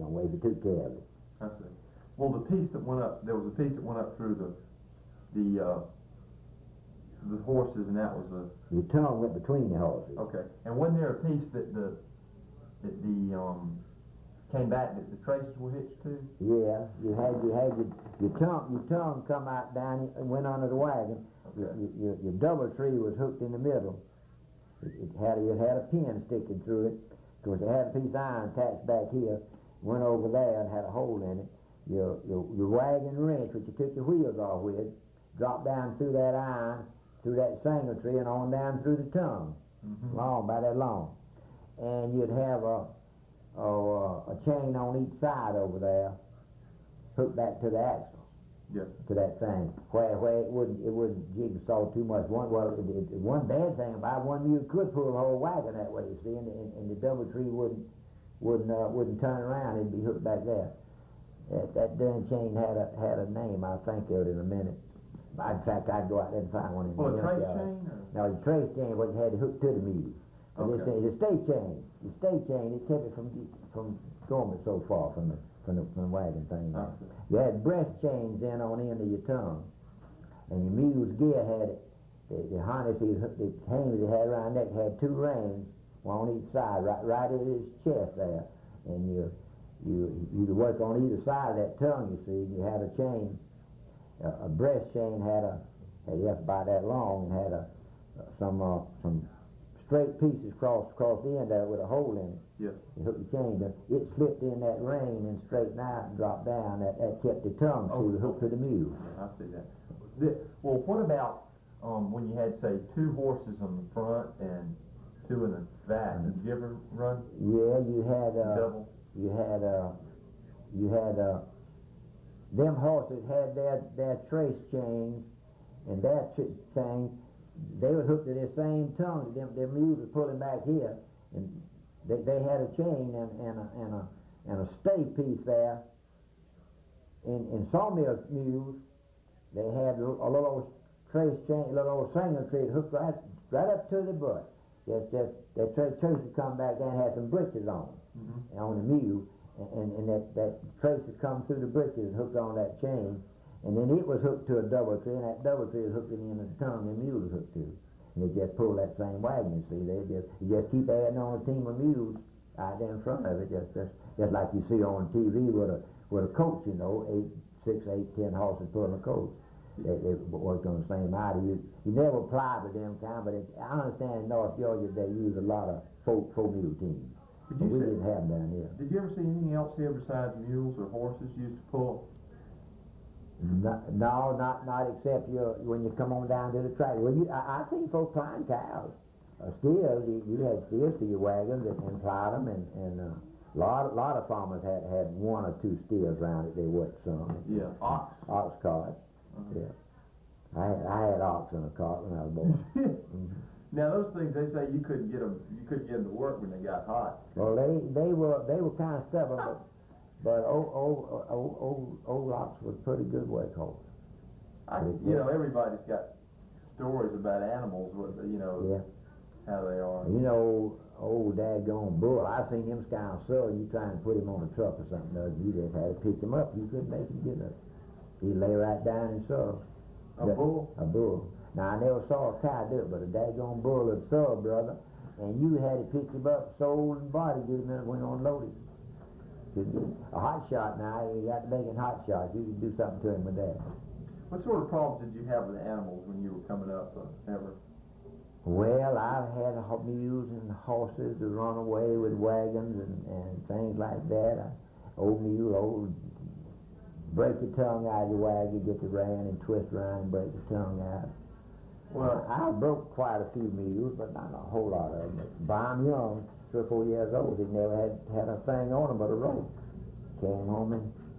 long way, but took care of it. I see. Well, the piece that went up, there was a piece that went up through the horses, and that was Your tongue went between the horses. okay. And wasn't there a piece that came back that the traces were hitched to? Yeah, you had your tongue come out down and went under the wagon. Okay. Your double tree was hooked in the middle. It had a pin sticking through it, because it had a piece of iron attached back here, went over there and had a hole in it. Your wagon wrench, which you took your wheels off with, dropped down through that iron, through that single tree, and on down through the tongue, long, about that long. And you'd have a chain on each side over there, hooked back to the axle. Yes. To that thing, where it wouldn't jigsaw too much. One bad thing about one mule could pull the whole wagon that way, you see, and the double tree wouldn't turn around. It'd be hooked back there. That darn chain had a name. I'll think of it in a minute. In fact, I'd go out there and find one in the trace junkyard. chain? No, the trace chain was had it hooked to the mule. But Okay. the stay chain, it kept it from going so far from the wagon thing. You had breast chains in on the end of your tongue, and your mule's gear had the harness, the chain that he had around neck had two rings, one on each side, right at his chest there, and you'd work on either side of that tongue. You see, you had a chain, a breast chain had just about that long, and had some straight pieces across the end there with a hole in it. Yes. You hook the chain down. It slipped in that ring and straightened out and dropped down. That kept the tongue through the hook to the mule. I see that. Well, what about when you had, say, two horses on the front and two in the back? Did you ever run? Yeah, you had double? You had them horses had their trace chains, and their chains, they were hooked to their same tongue. Them mules were pulling back here, and they had a chain and a stay piece there. In sawmill mules, they had a little old trace chain, a little old single tree hooked right up to the butt. Just that trace would come back down and had some breeches on the mule, and that trace had come through the breeches and hooked on that chain. And then it was hooked to a double tree, and that double tree was hooked in the end of the tongue the mule was hooked to. And they just pulled that same wagon, you see. You just keep adding on a team of mules out there in front of it, just like you see on TV with a coach, 6, 8, 10 horses pulling a coach. They worked on the same idea. You never applied to them kind, but I understand in North Georgia they use a lot of four mule teams. We didn't have them down here. Did you ever see anything else here besides mules or horses used to pull? No, not except when you come on down to the track. Well, I seen folks plying cows, steers. You had steers to your wagons and plied them, and a lot of farmers had one or two steers around it. They worked some. Yeah, ox carts. Yeah, I had ox in a cart when I was a boy. Now those things, they say you couldn't get them to work when they got hot. Well, they were kind of stubborn, but old ox was pretty good workhorse. Everybody's got stories about animals, how they are. Old daggone bull, I seen him scout so you trying to put him on a truck or something, you just had to pick him up. You couldn't make him get up. He'd lay right down and sow. A bull? A bull. Now, I never saw a cow do it, but a daggone bull would sow, brother, and you had to pick him up, soul and body, get him in when unloaded. A hot shot now, you got to make it hot shots. You can do something to him with that. What sort of problems did you have with animals when you were coming up, ever? Well, I've had mules and horses to run away with wagons and things like that. Old mule, break your tongue out of your wagon, get the rein and twist around and break your tongue out. Well, I broke quite a few mules, but not a whole lot of them. By young, 3 or 4 years old, he never had a thing on him but a rope. Came home and